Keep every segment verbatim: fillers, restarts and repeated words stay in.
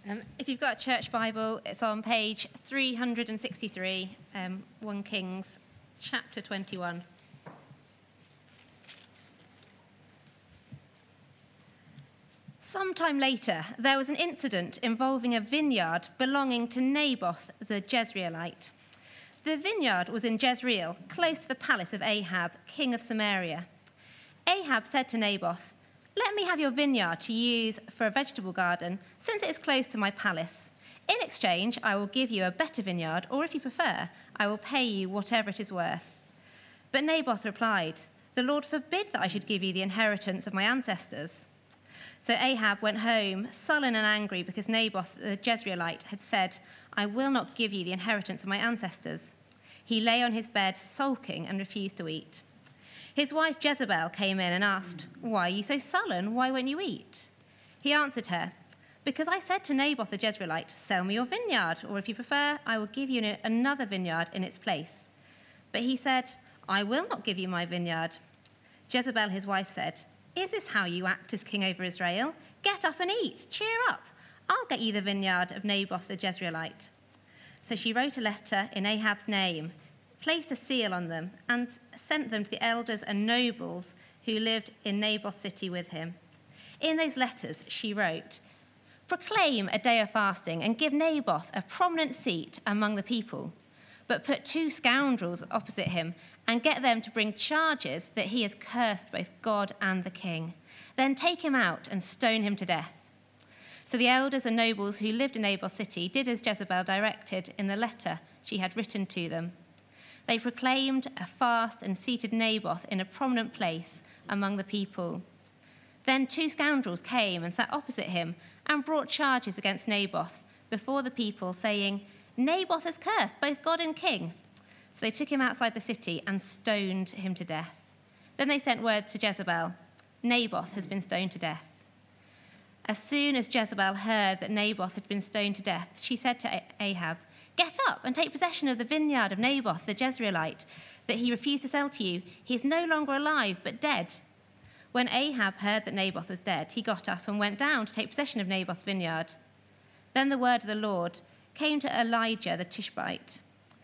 Um, if you've got a church Bible, it's on page three hundred sixty-three, um, First Kings, chapter twenty-one. Sometime later, there was an incident involving a vineyard belonging to Naboth the Jezreelite. The vineyard was in Jezreel, close to the palace of Ahab, king of Samaria. Ahab said to Naboth, "Let me have your vineyard to use for a vegetable garden, since it is close to my palace. In exchange, I will give you a better vineyard, or if you prefer, I will pay you whatever it is worth." But Naboth replied, "The Lord forbid that I should give you the inheritance of my ancestors." So Ahab went home, sullen and angry, because Naboth the Jezreelite had said, "I will not give you the inheritance of my ancestors." He lay on his bed, sulking, and refused to eat. His wife Jezebel came in and asked, "Why are you so sullen? Why won't you eat?" He answered her, "Because I said to Naboth the Jezreelite, 'Sell me your vineyard, or if you prefer, I will give you another vineyard in its place.' But he said, 'I will not give you my vineyard.' Jezebel, his wife, said, 'Is this how you act as king over Israel? Get up and eat. Cheer up. I'll get you the vineyard of Naboth the Jezreelite.' So she wrote a letter in Ahab's name, placed a seal on them, and sent them to the elders and nobles who lived in Naboth's city with him. In those letters, she wrote, 'Proclaim a day of fasting and give Naboth a prominent seat among the people, but put two scoundrels opposite him and get them to bring charges that he has cursed both God and the king. Then take him out and stone him to death.' So the elders and nobles who lived in Naboth's city did as Jezebel directed in the letter she had written to them. They proclaimed a fast and seated Naboth in a prominent place among the people. Then two scoundrels came and sat opposite him and brought charges against Naboth before the people, saying, 'Naboth has cursed both God and king.' So they took him outside the city and stoned him to death. Then they sent word to Jezebel, 'Naboth has been stoned to death.' As soon as Jezebel heard that Naboth had been stoned to death, she said to Ahab, 'Get up and take possession of the vineyard of Naboth the Jezreelite that he refused to sell to you. He is no longer alive, but dead.' When Ahab heard that Naboth was dead, he got up and went down to take possession of Naboth's vineyard. Then the word of the Lord came to Elijah the Tishbite.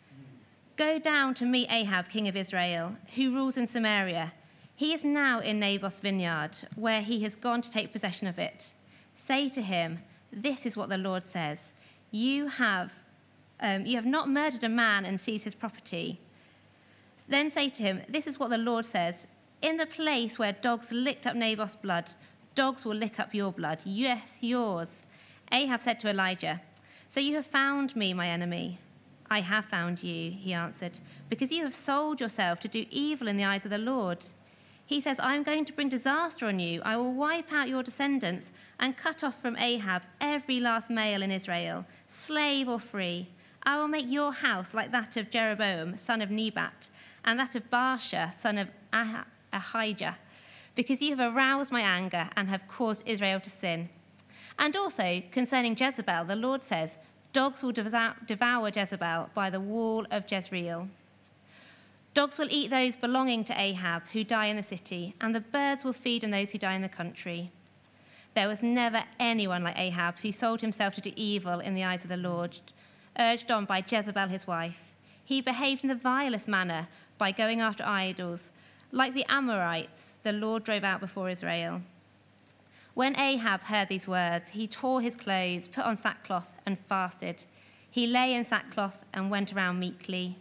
'Go down to meet Ahab, king of Israel, who rules in Samaria. He is now in Naboth's vineyard, where he has gone to take possession of it. Say to him, this is what the Lord says. You have, um, you have not murdered a man and seized his property. Then say to him, this is what the Lord says. In the place where dogs licked up Naboth's blood, dogs will lick up your blood. Yes, yours.' Ahab said to Elijah, 'So you have found me, my enemy.' 'I have found you,' he answered, 'because you have sold yourself to do evil in the eyes of the Lord.' He says, 'I am going to bring disaster on you. I will wipe out your descendants and cut off from Ahab every last male in Israel, slave or free. I will make your house like that of Jeroboam, son of Nebat, and that of Baasha, son of Ah- Ahijah, because you have aroused my anger and have caused Israel to sin.' And also, concerning Jezebel, the Lord says, 'Dogs will devour Jezebel by the wall of Jezreel. Dogs will eat those belonging to Ahab who die in the city, and the birds will feed on those who die in the country.' There was never anyone like Ahab who sold himself to do evil in the eyes of the Lord, urged on by Jezebel his wife. He behaved in the vilest manner by going after idols, like the Amorites the Lord drove out before Israel. When Ahab heard these words, he tore his clothes, put on sackcloth, and fasted. He lay in sackcloth and went around meekly.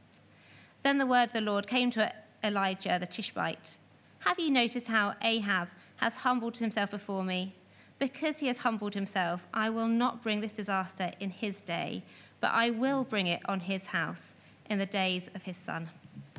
Then the word of the Lord came to Elijah the Tishbite. 'Have you noticed how Ahab has humbled himself before me? Because he has humbled himself, I will not bring this disaster in his day, but I will bring it on his house in the days of his son.'"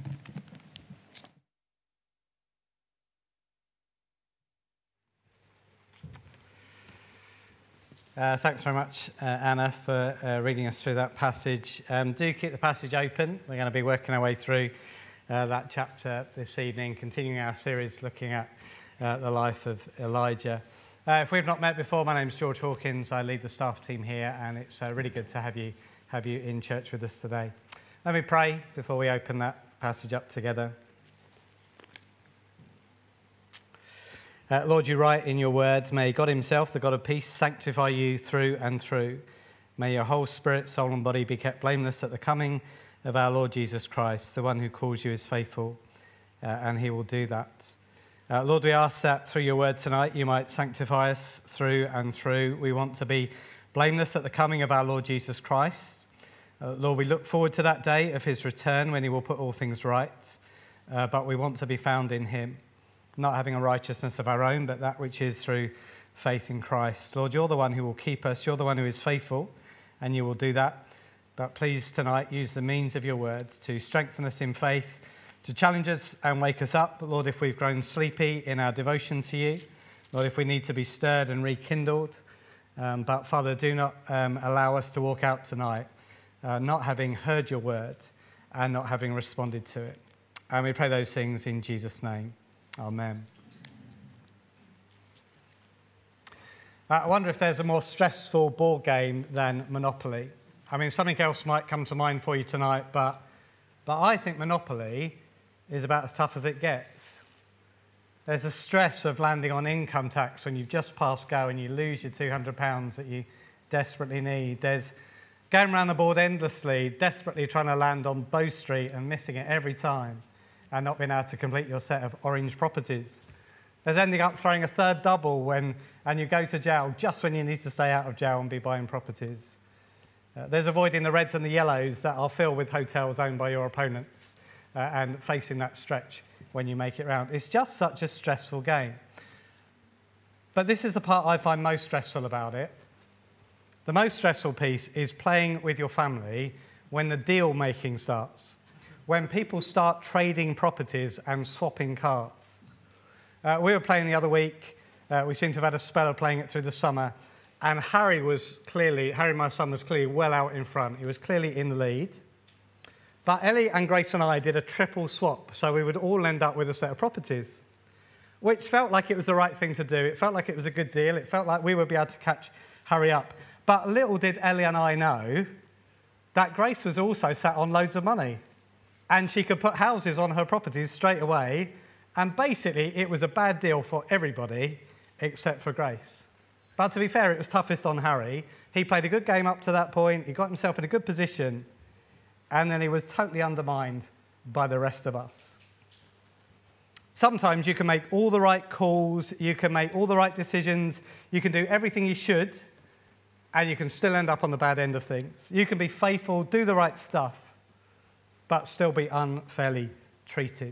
Uh, thanks very much, uh, Anna, for uh, reading us through that passage. Um, do keep the passage open. We're going to be working our way through uh, that chapter this evening, continuing our series looking at uh, the life of Elijah. Uh, if we've not met before, my name's George Hawkins. I lead the staff team here, and it's uh, really good to have you have you in church with us today. Let me pray before we open that passage up together. Uh, Lord, you write in your words, may God himself, the God of peace, sanctify you through and through. May your whole spirit, soul and body be kept blameless at the coming of our Lord Jesus Christ. The one who calls you is faithful, uh, and he will do that. Uh, Lord, we ask that through your word tonight, you might sanctify us through and through. We want to be blameless at the coming of our Lord Jesus Christ. Uh, Lord, we look forward to that day of his return when he will put all things right. Uh, but we want to be found in him, not having a righteousness of our own, but that which is through faith in Christ. Lord, you're the one who will keep us. You're the one who is faithful, and you will do that. But please tonight use the means of your words to strengthen us in faith, to challenge us and wake us up. Lord, if we've grown sleepy in our devotion to you, Lord, if we need to be stirred and rekindled. Um, but Father, do not um, allow us to walk out tonight uh, not having heard your word and not having responded to it. And we pray those things in Jesus' name. Amen. Uh, I wonder if there's a more stressful board game than Monopoly. I mean, something else might come to mind for you tonight, but, but I think Monopoly is about as tough as it gets. There's a stress of landing on income tax when you've just passed go and you lose your two hundred pounds that you desperately need. There's going around the board endlessly, desperately trying to land on Bow Street and missing it every time and not being able to complete your set of orange properties. There's ending up throwing a third double when, and you go to jail just when you need to stay out of jail and be buying properties. Uh, there's avoiding the reds and the yellows that are filled with hotels owned by your opponents uh, and facing that stretch when you make it round. It's just such a stressful game. But this is the part I find most stressful about it. The most stressful piece is playing with your family when the deal making starts, when people start trading properties and swapping cards. Uh, we were playing the other week. Uh, we seem to have had a spell of playing it through the summer. And Harry was clearly, Harry, my son, was clearly well out in front. He was clearly in the lead. But Ellie and Grace and I did a triple swap, so we would all end up with a set of properties, which felt like it was the right thing to do. It felt like it was a good deal. It felt like we would be able to catch Harry up. But little did Ellie and I know that Grace was also sat on loads of money, and she could put houses on her properties straight away. And basically, it was a bad deal for everybody except for Grace. But to be fair, it was toughest on Harry. He played a good game up to that point. He got himself in a good position. And then he was totally undermined by the rest of us. Sometimes you can make all the right calls. You can make all the right decisions. You can do everything you should. And you can still end up on the bad end of things. You can be faithful, do the right stuff, but still be unfairly treated.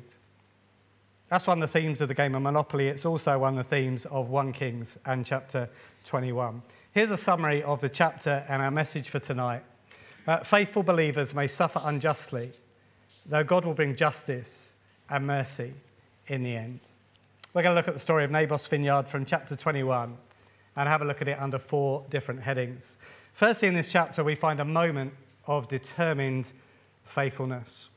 That's one of the themes of the game of Monopoly. It's also one of the themes of First Kings and chapter twenty-one. Here's a summary of the chapter and our message for tonight. Uh, faithful believers may suffer unjustly, though God will bring justice and mercy in the end. We're going to look at the story of Naboth's vineyard from chapter twenty-one and have a look at it under four different headings. Firstly, in this chapter, we find a moment of determined faithfulness.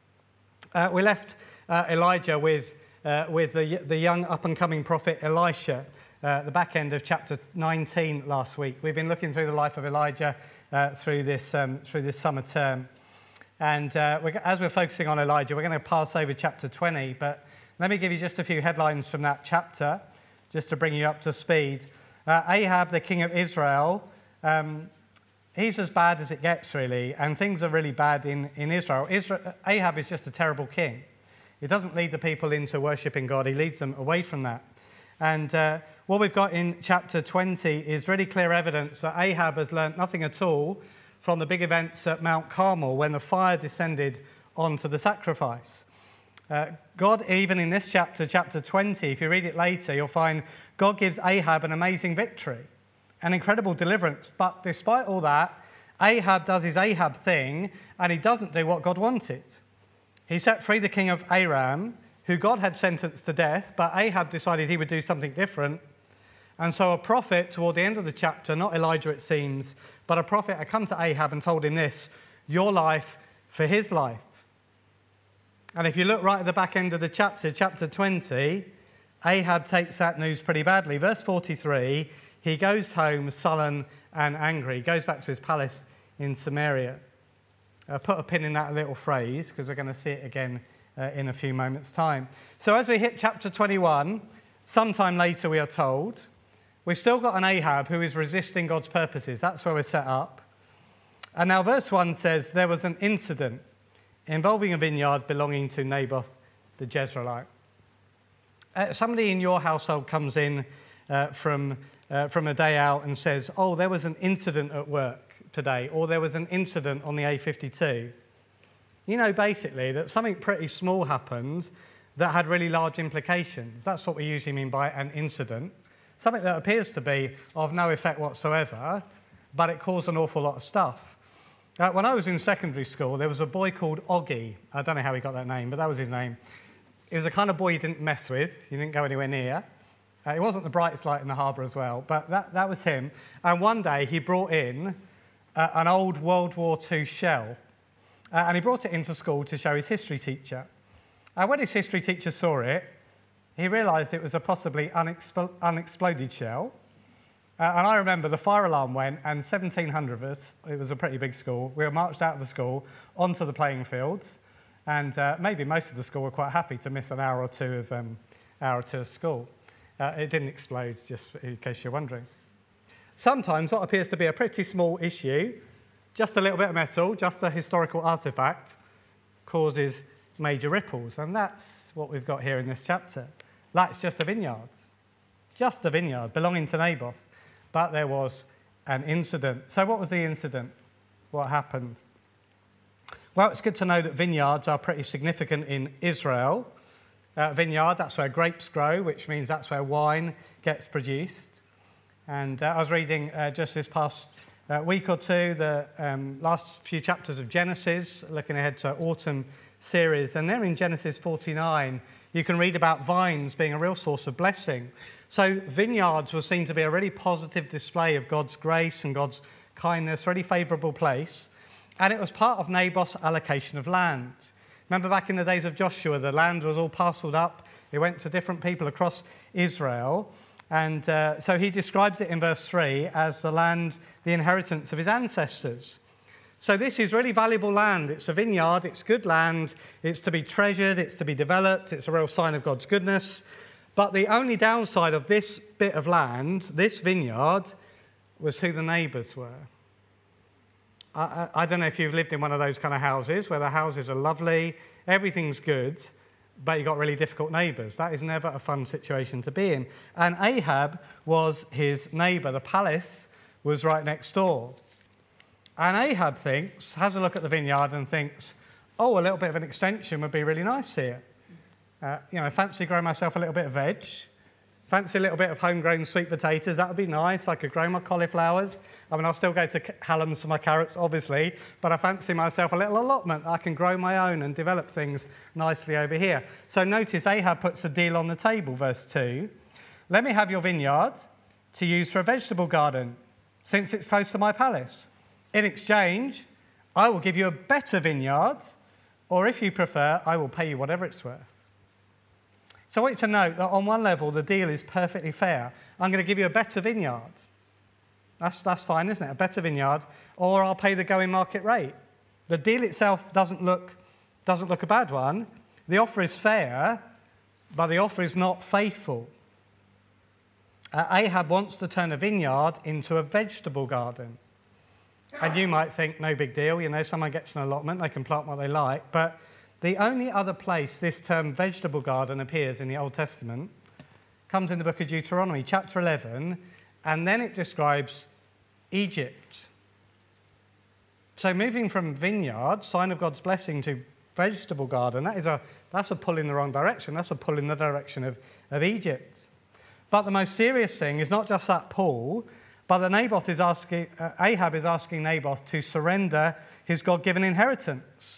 Uh, we left uh, Elijah with Uh, with the, the young up-and-coming prophet Elisha, uh, the back end of chapter nineteen last week. We've been looking through the life of Elijah uh, through this um, through this summer term. And uh, we're, as we're focusing on Elijah, we're going to pass over chapter twenty, but let me give you just a few headlines from that chapter, just to bring you up to speed. Uh, Ahab, the king of Israel, um, he's as bad as it gets, really, and things are really bad in, in Israel. Israel. Ahab is just a terrible king. He doesn't lead the people into worshipping God. He leads them away from that. And uh, what we've got in chapter twenty is really clear evidence that Ahab has learnt nothing at all from the big events at Mount Carmel when the fire descended onto the sacrifice. Uh, God, even in this chapter, chapter twenty, if you read it later, you'll find God gives Ahab an amazing victory, an incredible deliverance. But despite all that, Ahab does his Ahab thing, and he doesn't do what God wanted. He set free the king of Aram, who God had sentenced to death, but Ahab decided he would do something different. And so a prophet, toward the end of the chapter, not Elijah it seems, but a prophet had come to Ahab and told him this: your life for his life. And if you look right at the back end of the chapter, chapter twenty, Ahab takes that news pretty badly. Verse forty-three, he goes home sullen and angry. He goes back to his palace in Samaria. Uh, put a pin in that little phrase, because we're going to see it again uh, in a few moments' time. So as we hit chapter twenty-one, Sometime later, we are told, we've still got an Ahab who is resisting God's purposes. That's where we're set up. And now verse one says, there was an incident involving a vineyard belonging to Naboth the Jezreelite. Uh, somebody in your household comes in uh, from, uh, from a day out and says, oh, there was an incident at work today, or there was an incident on the A fifty-two. You know, basically, that something pretty small happened that had really large implications. That's what we usually mean by an incident. Something that appears to be of no effect whatsoever, but it caused an awful lot of stuff. Uh, when I was in secondary school, there was a boy called Oggy. I don't know how he got that name, but that was his name. He was the kind of boy you didn't mess with. You didn't go anywhere near. Uh, he wasn't the brightest light in the harbour as well, but that, that was him. And one day he brought in uh, an old World War Two shell, uh, and he brought it into school to show his history teacher. And when his history teacher saw it, he realised it was a possibly unexpl- unexploded shell. Uh, and I remember the fire alarm went, and seventeen hundred of us, it was a pretty big school, we were marched out of the school onto the playing fields, and uh, maybe most of the school were quite happy to miss an hour or two of, um, hour or two of school. Uh, it didn't explode, just in case you're wondering. Sometimes what appears to be a pretty small issue, just a little bit of metal, just a historical artefact, causes major ripples, and that's what we've got here in this chapter. That's just a vineyard, just a vineyard belonging to Naboth. But there was an incident. So what was the incident? What happened? Well, it's good to know that vineyards are pretty significant in Israel. Uh, vineyard, that's where grapes grow, which means that's where wine gets produced. And uh, I was reading uh, just this past uh, week or two the um, last few chapters of Genesis, looking ahead to autumn series. And there in Genesis forty-nine, you can read about vines being a real source of blessing. So vineyards were seen to be a really positive display of God's grace and God's kindness, really favourable place. And it was part of Naboth's allocation of land. Remember back in the days of Joshua, the land was all parcelled up. It went to different people across Israel. And uh, so he describes it in verse three as the land, the inheritance of his ancestors. So this is really valuable land. It's a vineyard, it's good land, it's to be treasured, it's to be developed, it's a real sign of God's goodness. But the only downside of this bit of land, this vineyard, was who the neighbours were. I, I, I don't know if you've lived in one of those kind of houses where the houses are lovely, everything's good, but you've got really difficult neighbours. That is never a fun situation to be in. And Ahab was his neighbour. The palace was right next door. And Ahab thinks, has a look at the vineyard and thinks, oh, a little bit of an extension would be really nice here. Uh, you know, fancy growing myself a little bit of veg. Fancy a little bit of homegrown sweet potatoes. That would be nice. I could grow my cauliflowers. I mean, I'll still go to Hallam's for my carrots, obviously, but I fancy myself a little allotment. I can grow my own and develop things nicely over here. So notice Ahab puts a deal on the table, verse two. Let me have your vineyard to use for a vegetable garden, since it's close to my palace. In exchange, I will give you a better vineyard, or if you prefer, I will pay you whatever it's worth. So I want you to note that on one level, the deal is perfectly fair. I'm going to give you a better vineyard. That's, that's fine, isn't it? A better vineyard, or I'll pay the going market rate. The deal itself doesn't look, doesn't look a bad one. The offer is fair, but the offer is not faithful. Uh, Ahab wants to turn a vineyard into a vegetable garden. And you might think, no big deal, you know, someone gets an allotment, they can plant what they like. But the only other place this term vegetable garden appears in the Old Testament comes in the book of Deuteronomy, chapter eleven, and then it describes Egypt. So moving from vineyard, sign of God's blessing, to vegetable garden, that is a, that's a pull in the wrong direction. That's a pull in the direction of, of Egypt. But the most serious thing is not just that pull, but that Naboth is asking, uh, Ahab is asking Naboth to surrender his God-given inheritance.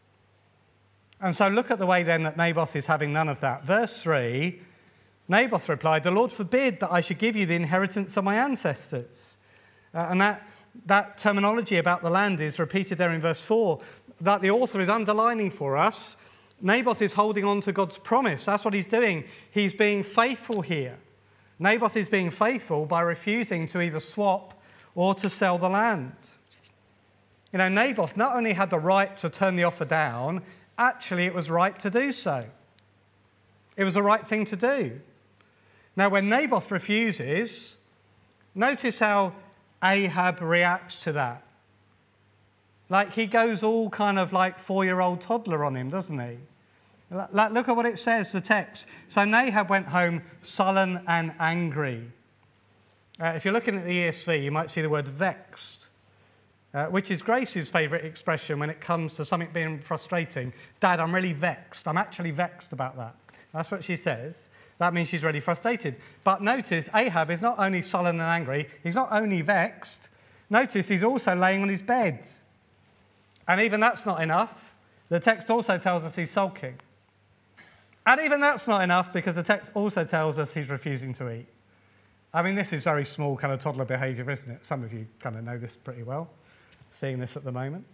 And so look at the way then that Naboth is having none of that. Verse three, Naboth replied, the Lord forbid that I should give you the inheritance of my ancestors. Uh, and that, that terminology about the land is repeated there in verse four, that the author is underlining for us. Naboth is holding on to God's promise. That's what he's doing. He's being faithful here. Naboth is being faithful by refusing to either swap or to sell the land. You know, Naboth not only had the right to turn the offer down, actually it was right to do so. It was the right thing to do. Now, when Naboth refuses, notice how Ahab reacts to that. Like, he goes all kind of like four-year-old toddler on him, doesn't he? Look at what it says, the text. So Nahab went home sullen and angry. Uh, if you're looking at the E S V, you might see the word vexed, uh, which is Grace's favourite expression when it comes to something being frustrating. Dad, I'm really vexed. I'm actually vexed about that. That's what she says. That means she's really frustrated. But notice, Ahab is not only sullen and angry, he's not only vexed. Notice he's also laying on his bed. And even that's not enough. The text also tells us he's sulking. And even that's not enough, because the text also tells us he's refusing to eat. I mean, this is very small kind of toddler behaviour, isn't it? Some of you kind of know this pretty well, seeing this at the moment.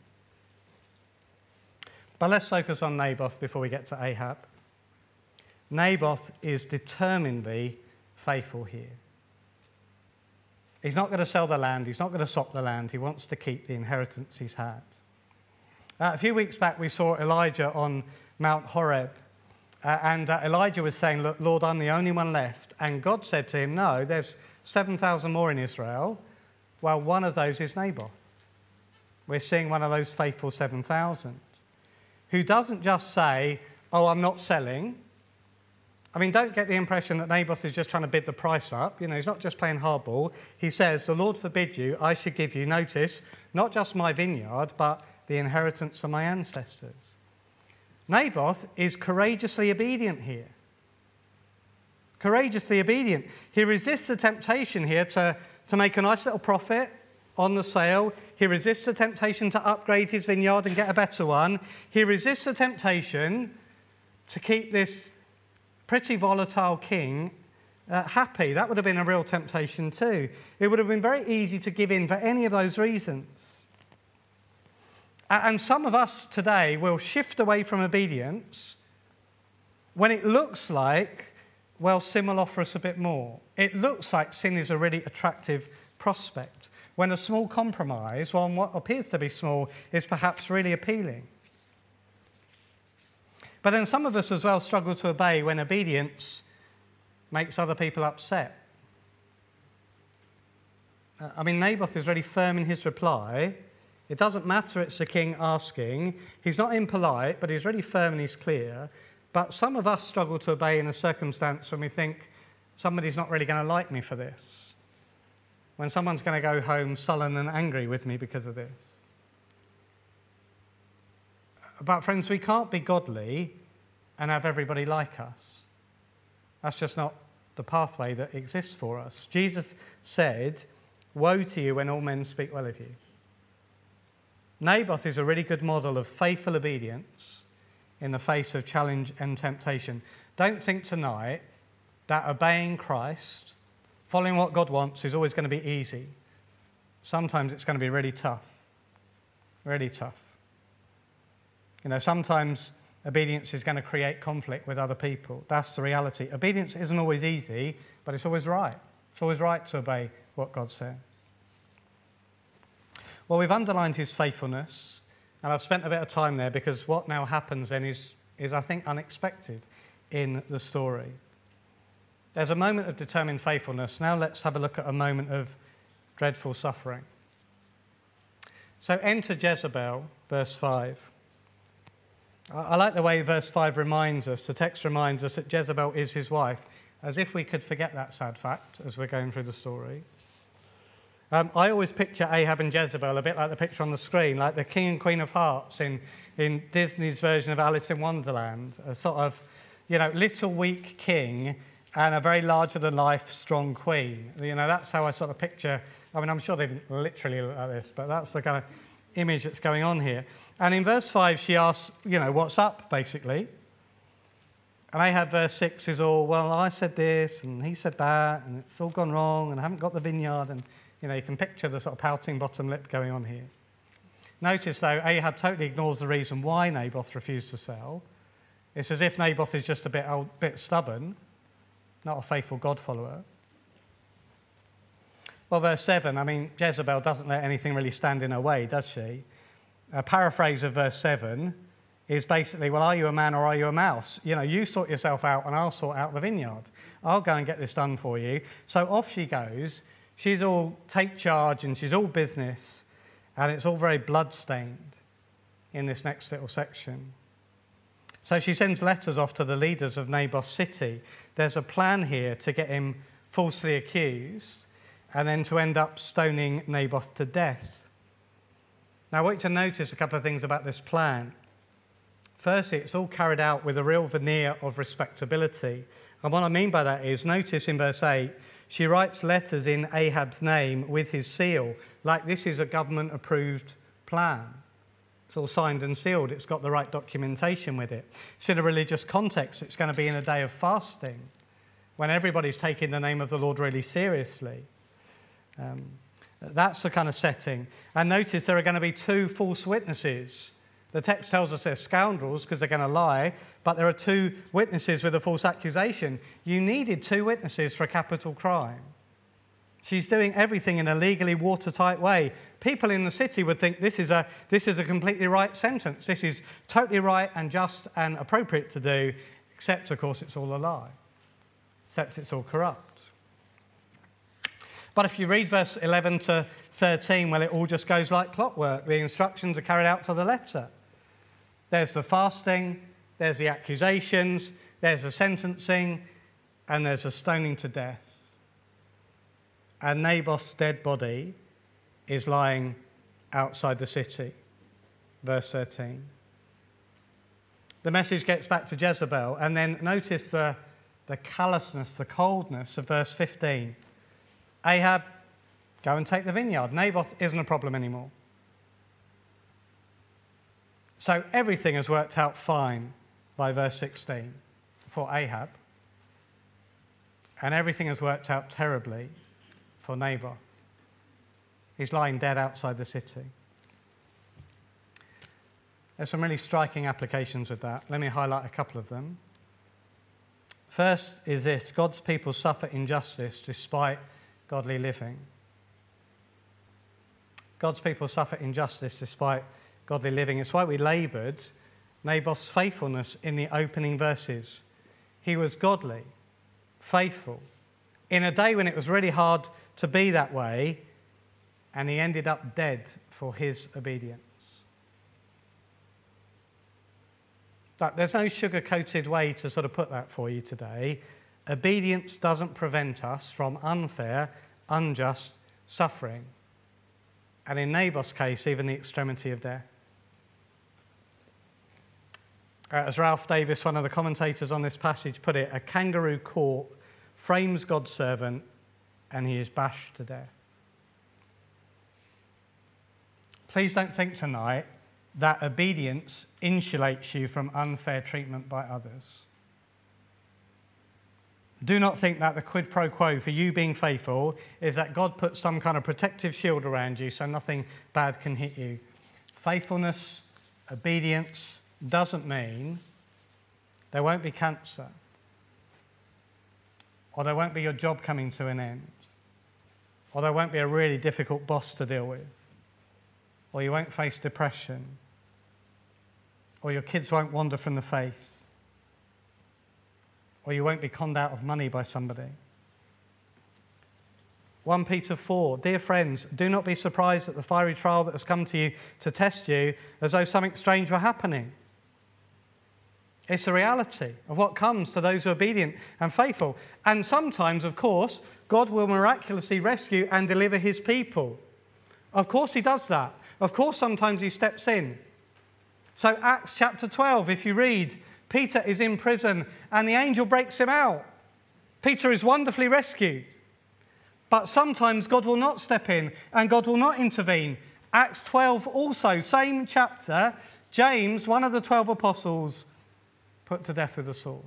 But let's focus on Naboth before we get to Ahab. Naboth is determinedly faithful here. He's not going to sell the land. He's not going to swap the land. He wants to keep the inheritance he's had. Uh, a few weeks back, we saw Elijah on Mount Horeb. Uh, and uh, Elijah was saying, look, Lord, I'm the only one left. And God said to him, no, there's seven thousand more in Israel. Well, one of those is Naboth. We're seeing one of those faithful seven thousand, who doesn't just say, oh, I'm not selling. I mean, don't get the impression that Naboth is just trying to bid the price up. You know, he's not just playing hardball. He says, the Lord forbid you, I should give you, notice, not just my vineyard, but the inheritance of my ancestors. Naboth is courageously obedient here. Courageously obedient. He resists the temptation here to, to make a nice little profit on the sale. He resists the temptation to upgrade his vineyard and get a better one. He resists the temptation to keep this pretty volatile king uh, happy. That would have been a real temptation too. It would have been very easy to give in for any of those reasons. And some of us today will shift away from obedience when it looks like, well, sin will offer us a bit more. It looks like sin is a really attractive prospect, when a small compromise, well, what appears to be small, is perhaps really appealing. But then some of us as well struggle to obey when obedience makes other people upset. I mean, Naboth is really firm in his reply. It doesn't matter it's the king asking. He's not impolite, but he's really firm and he's clear. But some of us struggle to obey in a circumstance when we think somebody's not really going to like me for this. When someone's going to go home sullen and angry with me because of this. But friends, we can't be godly and have everybody like us. That's just not the pathway that exists for us. Jesus said, woe to you when all men speak well of you. Naboth is a really good model of faithful obedience in the face of challenge and temptation. Don't think tonight that obeying Christ, following what God wants, is always going to be easy. Sometimes it's going to be really tough. Really tough. You know, sometimes obedience is going to create conflict with other people. That's the reality. Obedience isn't always easy, but it's always right. It's always right to obey what God says. Well, we've underlined his faithfulness, and I've spent a bit of time there because what now happens then is, is I think, unexpected in the story. There's a moment of determined faithfulness. Now let's have a look at a moment of dreadful suffering. So enter Jezebel, verse five. I like the way verse five reminds us, the text reminds us that Jezebel is his wife, as if we could forget that sad fact as we're going through the story. Um, I always picture Ahab and Jezebel a bit like the picture on the screen, like the King and Queen of Hearts in, in Disney's version of Alice in Wonderland, a sort of, you know, little weak king and a very larger-than-life strong queen. You know, that's how I sort of picture, I mean, I'm sure they didn't literally look like this, but that's the kind of image that's going on here. And in verse five, she asks, you know, what's up, basically? And Ahab, verse six, is all, well, I said this, and he said that, and it's all gone wrong, and I haven't got the vineyard, and you know, you can picture the sort of pouting bottom lip going on here. Notice, though, Ahab totally ignores the reason why Naboth refused to sell. It's as if Naboth is just a bit, old, bit stubborn, not a faithful God follower. Well, verse seven, I mean, Jezebel doesn't let anything really stand in her way, does she? A paraphrase of verse seven is basically, well, are you a man or are you a mouse? You know, you sort yourself out and I'll sort out the vineyard. I'll go and get this done for you. So off she goes. She's all take charge and she's all business, and it's all very blood-stained in this next little section. So she sends letters off to the leaders of Naboth's city. There's a plan here to get him falsely accused and then to end up stoning Naboth to death. Now, I want you to notice a couple of things about this plan. Firstly, it's all carried out with a real veneer of respectability. And what I mean by that is, notice in verse eight, she writes letters in Ahab's name with his seal, like this is a government-approved plan. It's all signed and sealed. It's got the right documentation with it. It's in a religious context. It's going to be in a day of fasting when everybody's taking the name of the Lord really seriously. Um, that's the kind of setting. And notice there are going to be two false witnesses. The text tells us they're scoundrels because they're going to lie, but there are two witnesses with a false accusation. You needed two witnesses for a capital crime. She's doing everything in a legally watertight way. People in the city would think this is a, this is a completely right sentence. This is totally right and just and appropriate to do, except, of course, it's all a lie. Except it's all corrupt. But if you read verse eleven to thirteen, well, it all just goes like clockwork. The instructions are carried out to the letter. There's the fasting, there's the accusations, there's the sentencing, and there's a stoning to death. And Naboth's dead body is lying outside the city. Verse thirteen. The message gets back to Jezebel, and then notice the, the callousness, the coldness of verse fifteen. Ahab, go and take the vineyard. Naboth isn't a problem anymore. So everything has worked out fine by verse sixteen for Ahab, and everything has worked out terribly for Naboth. He's lying dead outside the city. There's some really striking applications with that. Let me highlight a couple of them. First is this: God's people suffer injustice despite godly living. God's people suffer injustice despite godly living. It's why we laboured Naboth's faithfulness in the opening verses. He was godly, faithful, in a day when it was really hard to be that way, and he ended up dead for his obedience. But there's no sugar-coated way to sort of put that for you today. Obedience doesn't prevent us from unfair, unjust suffering. And in Naboth's case, even the extremity of death. Uh, as Ralph Davis, one of the commentators on this passage, put it, a kangaroo court frames God's servant and he is bashed to death. Please don't think tonight that obedience insulates you from unfair treatment by others. Do not think that the quid pro quo for you being faithful is that God puts some kind of protective shield around you so nothing bad can hit you. Faithfulness, obedience doesn't mean there won't be cancer, or there won't be your job coming to an end, or there won't be a really difficult boss to deal with, or you won't face depression, or your kids won't wander from the faith, or you won't be conned out of money by somebody. First Peter four, dear friends, do not be surprised at the fiery trial that has come to you to test you as though something strange were happening. It's the reality of what comes to those who are obedient and faithful. And sometimes, of course, God will miraculously rescue and deliver his people. Of course he does that. Of course sometimes he steps in. So Acts chapter twelve, if you read, Peter is in prison and the angel breaks him out. Peter is wonderfully rescued. But sometimes God will not step in and God will not intervene. Acts twelve also, same chapter, James, one of the twelve apostles, put to death with a sword.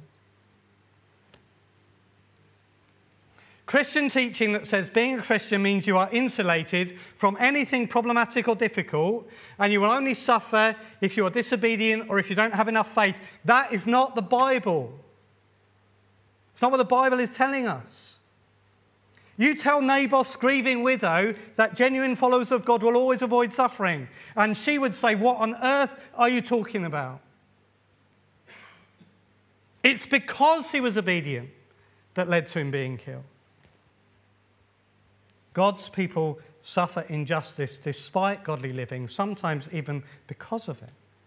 Christian teaching that says being a Christian means you are insulated from anything problematic or difficult, and you will only suffer if you are disobedient or if you don't have enough faith, that is not the Bible. It's not what the Bible is telling us. You tell Naboth's grieving widow that genuine followers of God will always avoid suffering, and she would say, what on earth are you talking about? It's because he was obedient that led to him being killed. God's people suffer injustice despite godly living, sometimes even because of it.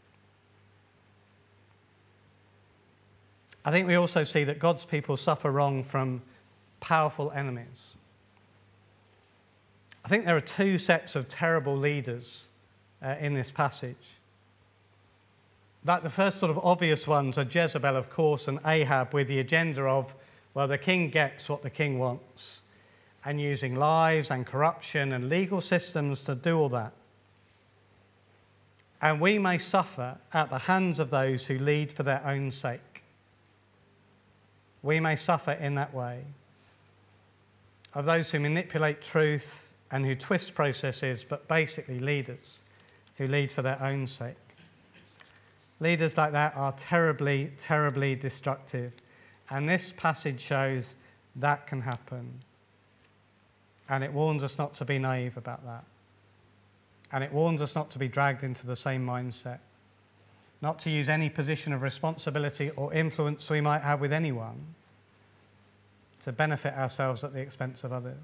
I think we also see that God's people suffer wrong from powerful enemies. I think there are two sets of terrible leaders uh, in this passage. That the first sort of obvious ones are Jezebel, of course, and Ahab, with the agenda of, well, the king gets what the king wants, and using lies and corruption and legal systems to do all that. And we may suffer at the hands of those who lead for their own sake. We may suffer in that way, of those who manipulate truth and who twist processes, but basically leaders who lead for their own sake. Leaders like that are terribly, terribly destructive. And this passage shows that can happen. And it warns us not to be naive about that. And it warns us not to be dragged into the same mindset. Not to use any position of responsibility or influence we might have with anyone to benefit ourselves at the expense of others.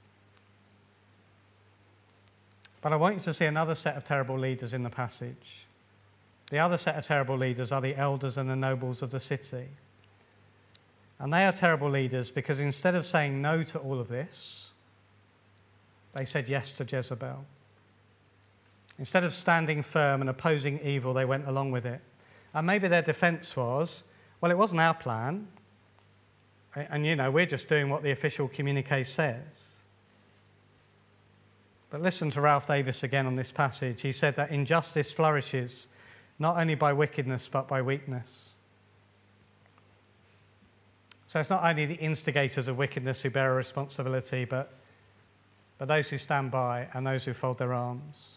But I want you to see another set of terrible leaders in the passage. The other set of terrible leaders are the elders and the nobles of the city. And they are terrible leaders because instead of saying no to all of this, they said yes to Jezebel. Instead of standing firm and opposing evil, they went along with it. And maybe their defense was, well, it wasn't our plan. And, you know, we're just doing what the official communique says. But listen to Ralph Davis again on this passage. He said that injustice flourishes not only by wickedness, but by weakness. So it's not only the instigators of wickedness who bear a responsibility, but, but those who stand by and those who fold their arms.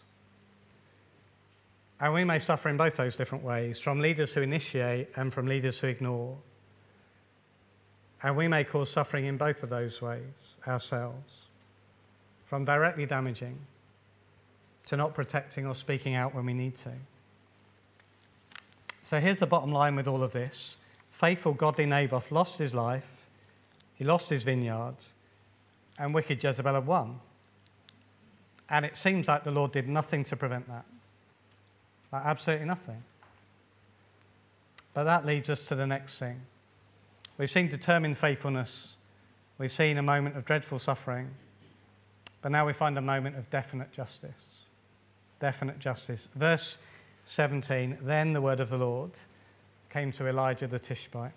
And we may suffer in both those different ways, from leaders who initiate and from leaders who ignore. And we may cause suffering in both of those ways ourselves, from directly damaging to not protecting or speaking out when we need to. So here's the bottom line with all of this. Faithful, godly Naboth lost his life, he lost his vineyards, and wicked Jezebel had won. And it seems like the Lord did nothing to prevent that. Like absolutely nothing. But that leads us to the next thing. We've seen determined faithfulness. We've seen a moment of dreadful suffering. But now we find a moment of definite justice. Definite justice. Verse seventeen, then the word of the Lord came to Elijah the Tishbite.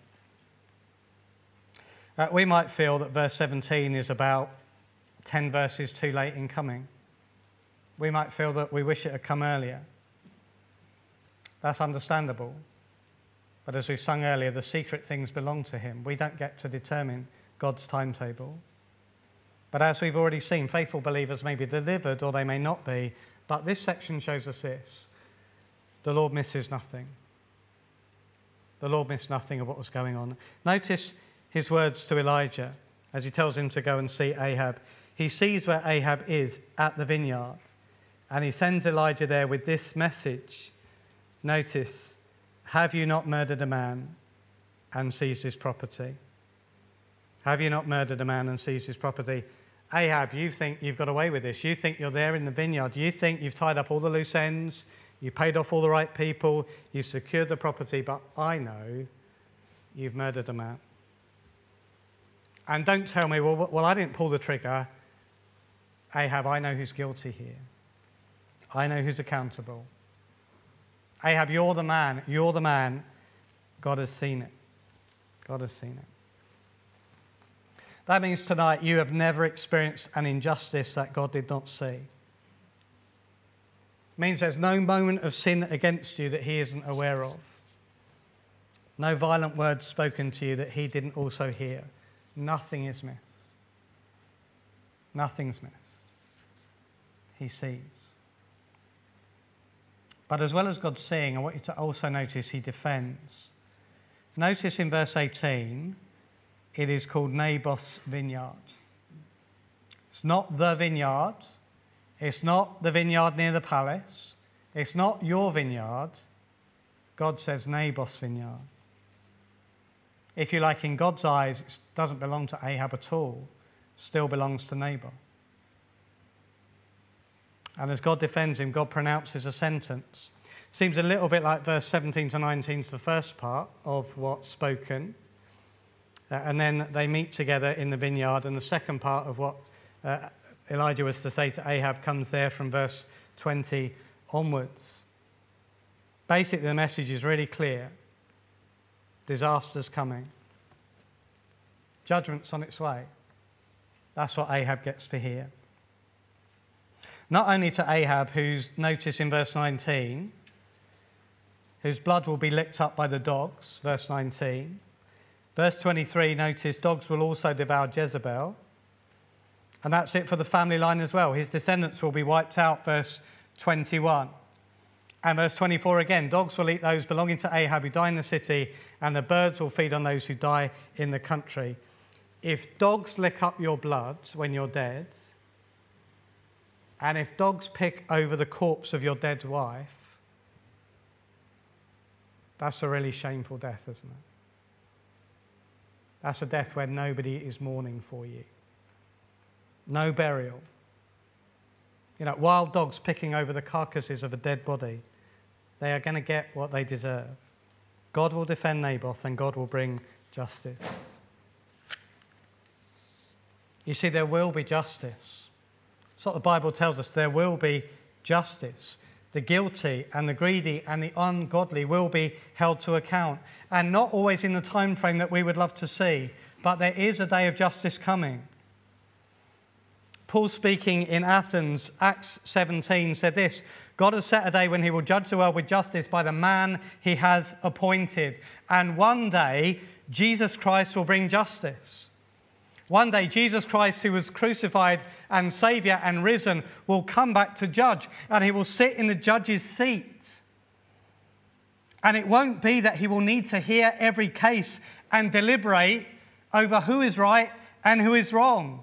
Uh, we might feel that verse seventeen is about ten verses too late in coming. We might feel that we wish it had come earlier. That's understandable. But as we sung earlier, the secret things belong to him. We don't get to determine God's timetable. But as we've already seen, faithful believers may be delivered or they may not be. But this section shows us this. The Lord misses nothing. The Lord missed nothing of what was going on. Notice his words to Elijah as he tells him to go and see Ahab. He sees where Ahab is at the vineyard, and he sends Elijah there with this message. Notice, have you not murdered a man and seized his property? Have you not murdered a man and seized his property? Ahab, you think you've got away with this. You think you're there in the vineyard. You think you've tied up all the loose ends. You paid off all the right people. You've secured the property. But I know you've murdered a man. And don't tell me, well, well, I didn't pull the trigger. Ahab, I know who's guilty here. I know who's accountable. Ahab, you're the man. You're the man. God has seen it. God has seen it. That means tonight you have never experienced an injustice that God did not see. It means there's no moment of sin against you that he isn't aware of. No violent words spoken to you that he didn't also hear. Nothing is missed. Nothing's missed. He sees. But as well as God seeing, I want you to also notice he defends. Notice in verse eighteen, it is called Naboth's vineyard. It's not the vineyard. It's not the vineyard near the palace. It's not your vineyard. God says Naboth's vineyard. If you like, in God's eyes, it doesn't belong to Ahab at all, still belongs to Naboth. And as God defends him, God pronounces a sentence. Seems a little bit like verse seventeen to nineteen is the first part of what's spoken. Uh, and then they meet together in the vineyard, and the second part of what uh, Elijah was to say to Ahab comes there from verse twenty onwards. Basically, the message is really clear. Disaster's coming. Judgment's on its way. That's what Ahab gets to hear. Not only to Ahab, who's, notice in verse nineteen, whose blood will be licked up by the dogs, verse nineteen. Verse twenty-three, notice, dogs will also devour Jezebel. And that's it for the family line as well. His descendants will be wiped out, verse twenty-one. And verse twenty-four again, dogs will eat those belonging to Ahab who die in the city, and the birds will feed on those who die in the country. If dogs lick up your blood when you're dead, and if dogs pick over the corpse of your dead wife, that's a really shameful death, isn't it? That's a death where nobody is mourning for you. No burial. You know, wild dogs picking over the carcasses of a dead body, they are going to get what they deserve. God will defend Naboth and God will bring justice. You see, there will be justice. That's what the Bible tells us. There will be justice. The guilty and the greedy and the ungodly will be held to account. And not always in the time frame that we would love to see, but there is a day of justice coming. Paul, speaking in Athens, Acts seventeen, said this: God has set a day when he will judge the world with justice by the man he has appointed. And one day, Jesus Christ will bring justice. One day, Jesus Christ, who was crucified and Saviour and risen, will come back to judge, and he will sit in the judge's seat. And it won't be that he will need to hear every case and deliberate over who is right and who is wrong.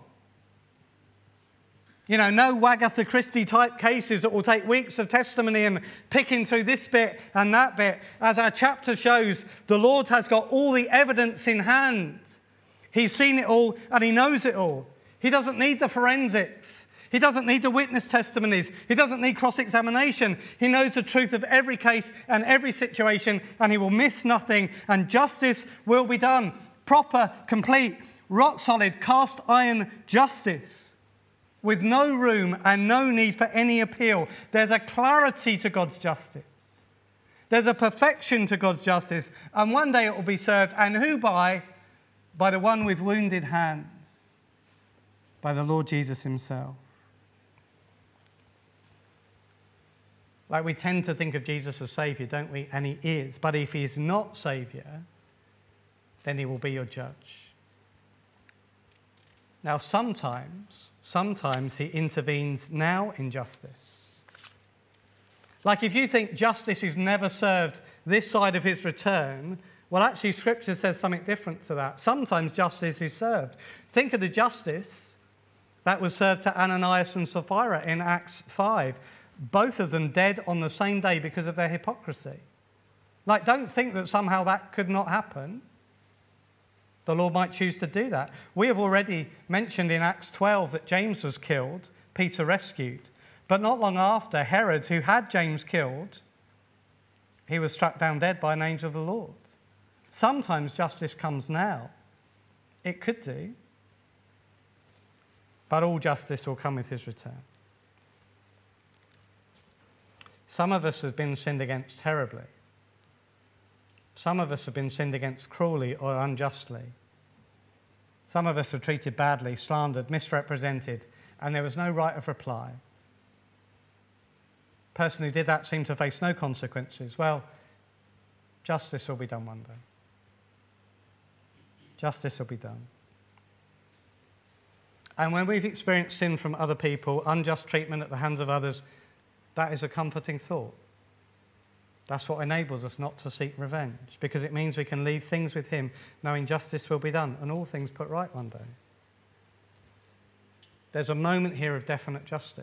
You know, no Wagatha Christie type cases that will take weeks of testimony and picking through this bit and that bit. As our chapter shows, the Lord has got all the evidence in hand. He's seen it all and he knows it all. He doesn't need the forensics. He doesn't need the witness testimonies. He doesn't need cross-examination. He knows the truth of every case and every situation, and he will miss nothing, and justice will be done. Proper, complete, rock-solid, cast-iron justice with no room and no need for any appeal. There's a clarity to God's justice. There's a perfection to God's justice, and one day it will be served, and who by? By the one with wounded hands, by the Lord Jesus himself. Like, we tend to think of Jesus as Saviour, don't we? And he is. But if he is not Saviour, then he will be your judge. Now, sometimes, sometimes he intervenes now in justice. Like, if you think justice is never served this side of his return, well, actually, Scripture says something different to that. Sometimes justice is served. Think of the justice that was served to Ananias and Sapphira in Acts five. Both of them dead on the same day because of their hypocrisy. Like, don't think that somehow that could not happen. The Lord might choose to do that. We have already mentioned in Acts twelve that James was killed, Peter rescued. But not long after, Herod, who had James killed, he was struck down dead by an angel of the Lord. Sometimes justice comes now. It could do. But all justice will come with his return. Some of us have been sinned against terribly. Some of us have been sinned against cruelly or unjustly. Some of us were treated badly, slandered, misrepresented, and there was no right of reply. The person who did that seemed to face no consequences. Well, justice will be done one day. Justice will be done. And when we've experienced sin from other people, unjust treatment at the hands of others, that is a comforting thought. That's what enables us not to seek revenge, because it means we can leave things with him, knowing justice will be done and all things put right one day. There's a moment here of definite justice.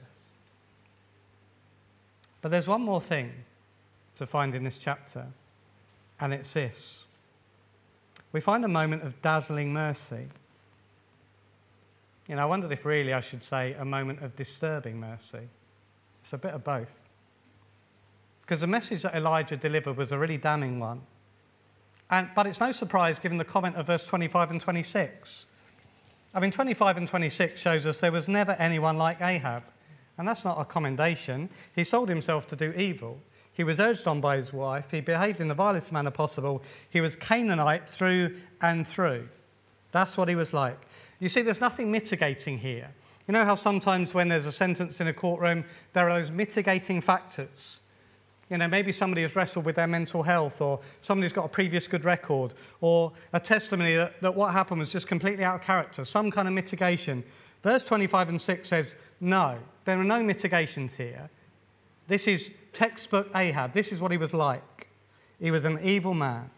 But there's one more thing to find in this chapter, and it's this. we find a moment of dazzling mercy. You know, I wondered if really I should say a moment of disturbing mercy. It's a bit of both. Because the message that Elijah delivered was a really damning one. And, but it's no surprise given the comment of verse twenty-five and twenty-six. I mean, twenty-five and twenty-six shows us there was never anyone like Ahab. And that's not a commendation. He sold himself to do evil. He was urged on by his wife. He behaved in the vilest manner possible. He was Canaanite through and through. That's what he was like. You see, there's nothing mitigating here. You know how sometimes when there's a sentence in a courtroom, there are those mitigating factors. You know, maybe somebody has wrestled with their mental health, or somebody's got a previous good record, or a testimony that, that what happened was just completely out of character, some kind of mitigation. Verse twenty-five and six says, no, there are no mitigations here. This is textbook Ahab. This is what he was like. He was an evil man.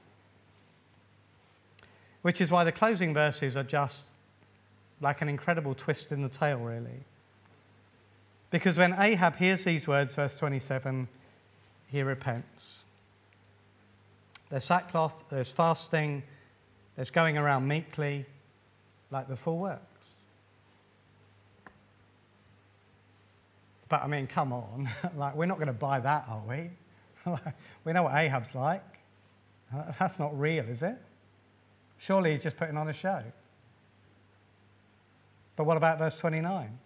Which is why the closing verses are just like an incredible twist in the tale, really. Because when Ahab hears these words, verse twenty-seven, he repents. There's sackcloth, there's fasting, there's going around meekly, like the full works. But I mean, come on, like we're not going to buy that, are we? We know what Ahab's like. That's not real, is it? Surely he's just putting on a show. But what about verse twenty-nine?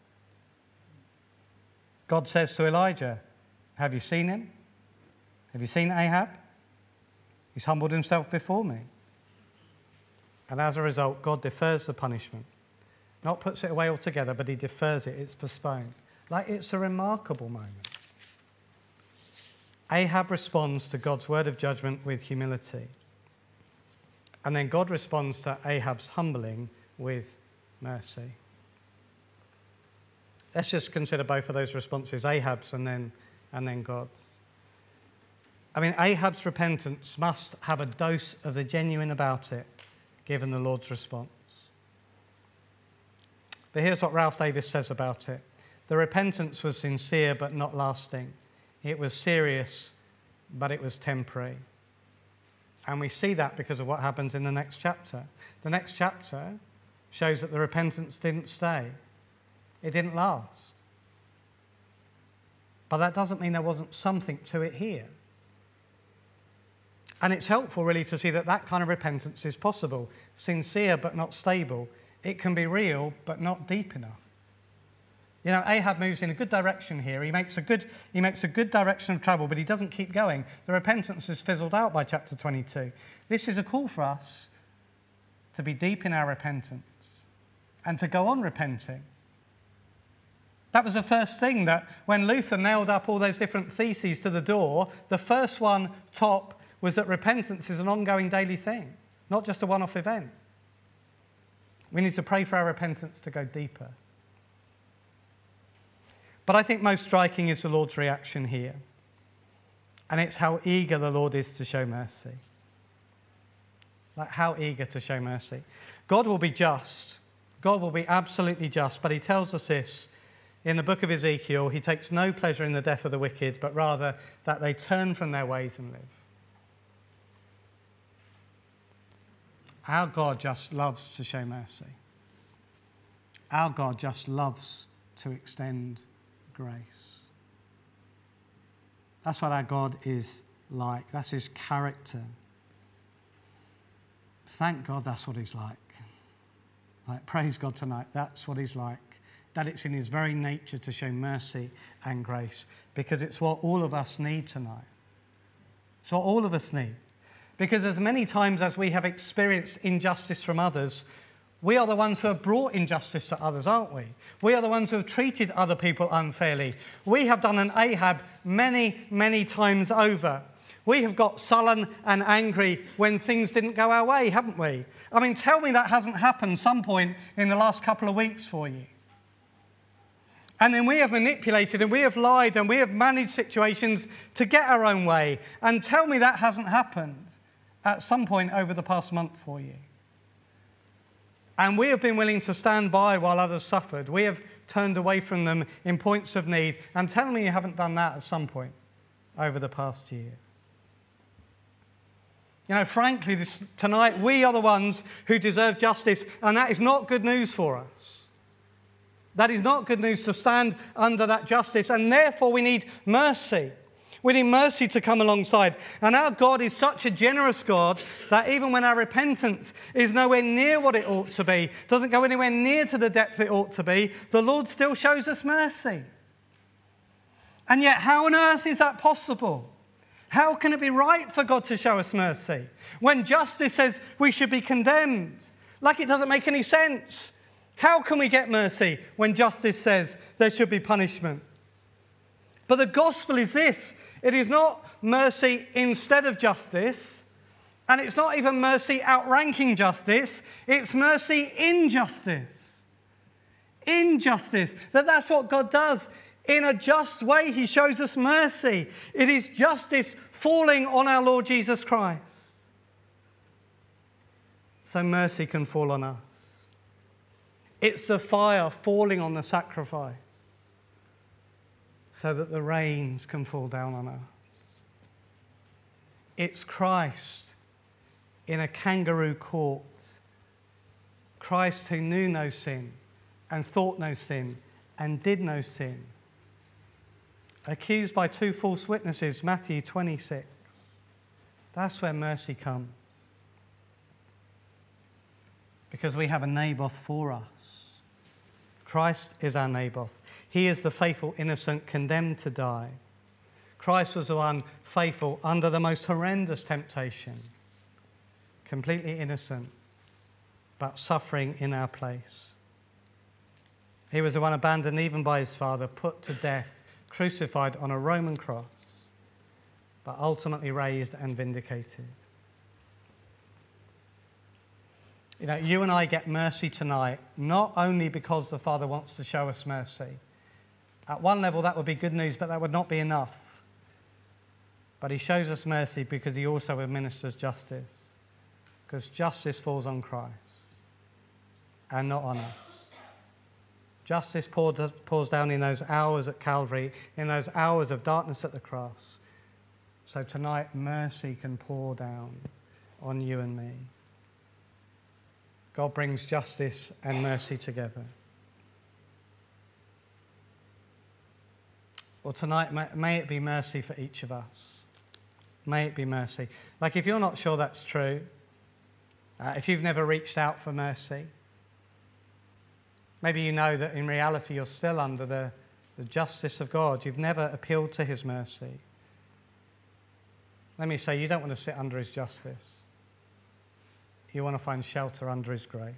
God says to Elijah, have you seen him? Have you seen Ahab? He's humbled himself before me. And as a result, God defers the punishment. Not puts it away altogether, but he defers it. It's postponed. Like, it's a remarkable moment. Ahab responds to God's word of judgment with humility. And then God responds to Ahab's humbling with mercy. Let's just consider both of those responses, Ahab's and then, and then God's. I mean, Ahab's repentance must have a dose of the genuine about it, given the Lord's response. But here's what Ralph Davis says about it. The repentance was sincere but not lasting. It was serious, but it was temporary. And we see that because of what happens in the next chapter. The next chapter shows that the repentance didn't stay. It didn't last. But that doesn't mean there wasn't something to it here. And it's helpful, really, to see that that kind of repentance is possible. Sincere, but not stable. It can be real, but not deep enough. You know, Ahab moves in a good direction here. He makes a good, he makes a good direction of travel, but he doesn't keep going. The repentance is fizzled out by chapter twenty-two. This is a call for us to be deep in our repentance and to go on repenting. That was the first thing that when Luther nailed up all those different theses to the door, the first one top was that repentance is an ongoing daily thing, not just a one-off event. We need to pray for our repentance to go deeper. But I think most striking is the Lord's reaction here. And it's how eager the Lord is to show mercy. Like how eager to show mercy. God will be just. God will be absolutely just. But he tells us this in the book of Ezekiel. He takes no pleasure in the death of the wicked, but rather that they turn from their ways and live. Our God just loves to show mercy. Our God just loves to extend grace. That's what our God is like. That's his character. Thank God that's what he's like. Like, praise God tonight. That's what he's like. That it's in his very nature to show mercy and grace, because it's what all of us need tonight. It's what all of us need. Because as many times as we have experienced injustice from others, we are the ones who have brought injustice to others, aren't we? We are the ones who have treated other people unfairly. We have done an Ahab many, many times over. We have got sullen and angry when things didn't go our way, haven't we? I mean, tell me that hasn't happened some point in the last couple of weeks for you. And then we have manipulated and we have lied and we have managed situations to get our own way. And tell me that hasn't happened at some point over the past month for you. And we have been willing to stand by while others suffered. We have turned away from them in points of need. And tell me you haven't done that at some point over the past year. You know, frankly, this, tonight we are the ones who deserve justice, and that is not good news for us. That is not good news to stand under that justice, and therefore we need mercy. We need mercy to come alongside. And our God is such a generous God that even when our repentance is nowhere near what it ought to be, doesn't go anywhere near to the depth it ought to be, the Lord still shows us mercy. And yet, how on earth is that possible? How can it be right for God to show us mercy when justice says we should be condemned? Like it doesn't make any sense. How can we get mercy when justice says there should be punishment? But the gospel is this. It is not mercy instead of justice, and it's not even mercy outranking justice. It's mercy in justice. In justice. That that's what God does. In a just way, he shows us mercy. It is justice falling on our Lord Jesus Christ. So mercy can fall on us. It's the fire falling on the sacrifice so that the rains can fall down on us. It's Christ in a kangaroo court. Christ who knew no sin and thought no sin and did no sin. Accused by two false witnesses, Matthew twenty-six. That's where mercy comes. Because we have a Naboth for us. Christ is our Naboth. He is the faithful innocent condemned to die. Christ was the one faithful under the most horrendous temptation. Completely innocent, but suffering in our place. He was the one abandoned even by his Father, put to death, crucified on a Roman cross, but ultimately raised and vindicated. You know, you and I get mercy tonight, not only because the Father wants to show us mercy. At one level, that would be good news, but that would not be enough. But he shows us mercy because he also administers justice. Because justice falls on Christ and not on us. Justice pours down in those hours at Calvary, in those hours of darkness at the cross. So tonight, mercy can pour down on you and me. God brings justice and mercy together. Well, tonight, may, may it be mercy for each of us. May it be mercy. Like, if you're not sure that's true, uh, if you've never reached out for mercy, maybe you know that in reality you're still under the, the justice of God. You've never appealed to his mercy. Let me say, you don't want to sit under his justice. You want to find shelter under his grace.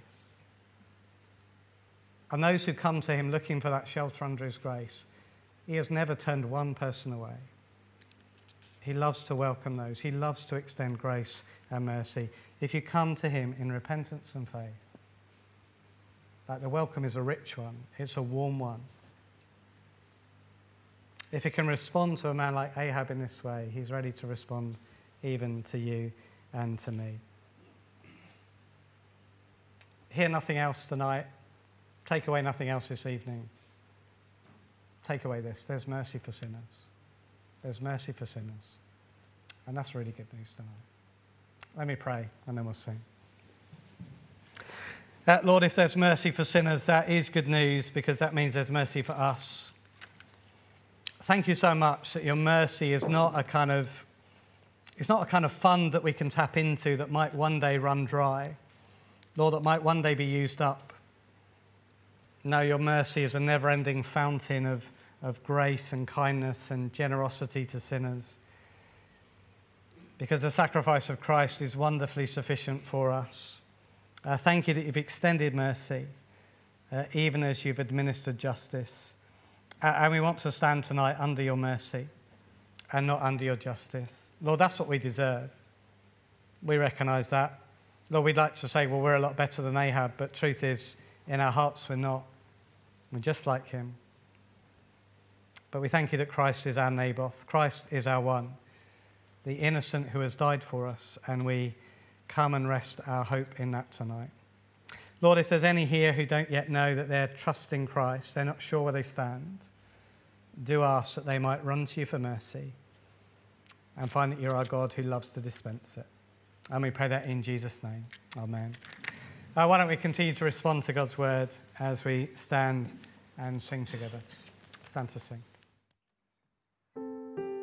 And those who come to him looking for that shelter under his grace, he has never turned one person away. He loves to welcome those. He loves to extend grace and mercy. If you come to him in repentance and faith, like the welcome is a rich one. It's a warm one. If he can respond to a man like Ahab in this way, he's ready to respond even to you and to me. Hear nothing else tonight. Take away nothing else this evening. Take away this. There's mercy for sinners. There's mercy for sinners. And that's really good news tonight. Let me pray, and then we'll sing. Uh, Lord, if there's mercy for sinners, that is good news, because that means there's mercy for us. Thank you so much that your mercy is not a kind of, it's not a kind of fund that we can tap into that might one day run dry. Lord, that might one day be used up. No, your mercy is a never-ending fountain of, of grace and kindness and generosity to sinners. Because the sacrifice of Christ is wonderfully sufficient for us. Uh, thank you that you've extended mercy, uh, even as you've administered justice. Uh, and we want to stand tonight under your mercy and not under your justice. Lord, that's what we deserve. We recognise that. Lord, we'd like to say, well, we're a lot better than Ahab, but truth is, in our hearts, we're not. We're just like him. But we thank you that Christ is our Naboth. Christ is our one, the innocent who has died for us, and we come and rest our hope in that tonight. Lord, if there's any here who don't yet know that they're trusting Christ, they're not sure where they stand, do ask that they might run to you for mercy and find that you're our God who loves to dispense it. And we pray that in Jesus' name. Amen. Uh, why don't we continue to respond to God's word as we stand and sing together. Stand to sing.